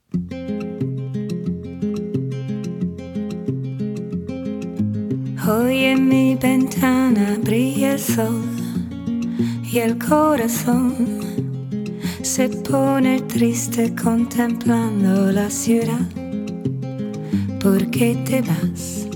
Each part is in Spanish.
Hoy en mi ventana brilla el sol y el corazón se pone triste contemplando la ciudad. ¿Por qué te vas?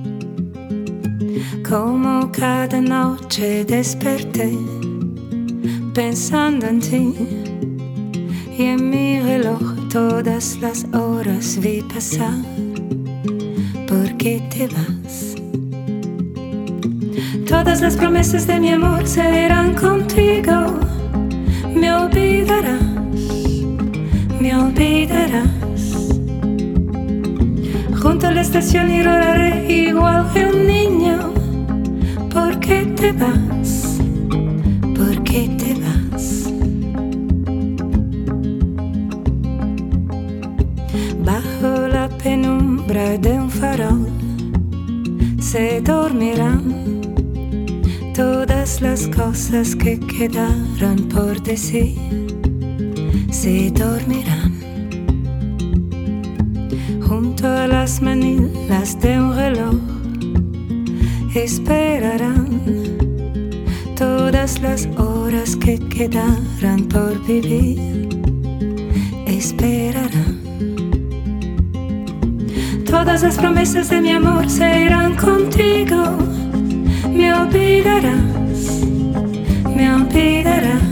Como cada noche desperté pensando en ti, y en mi reloj todas las horas vi pasar. ¿Por qué te vas? Todas las promesas de mi amor serán contigo. Me olvidarás, me olvidarás. Junto a la estación y rodaré igual que un niño. ¿Por qué te vas? ¿Por qué te vas? Bajo la penumbra de un farol se dormirán todas las cosas que quedaron por decir. Se dormirán junto a las manillas de un reloj. Esperarán todas las horas que quedaran por vivir. Esperarán. Todas las promesas de mi amor se irán contigo. Me olvidarás, me olvidarás.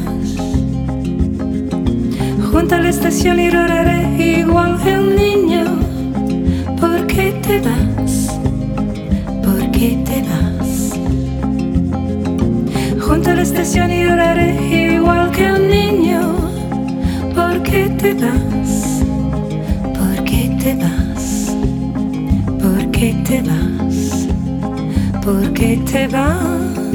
Junto a la estación y rodaré igual que un niño. ¿Por qué te vas? ¿Por qué te vas? Junto a la estación y lloraré igual que un niño. ¿Por qué te vas? ¿Por qué te vas? ¿Por qué te vas? ¿Por qué te vas?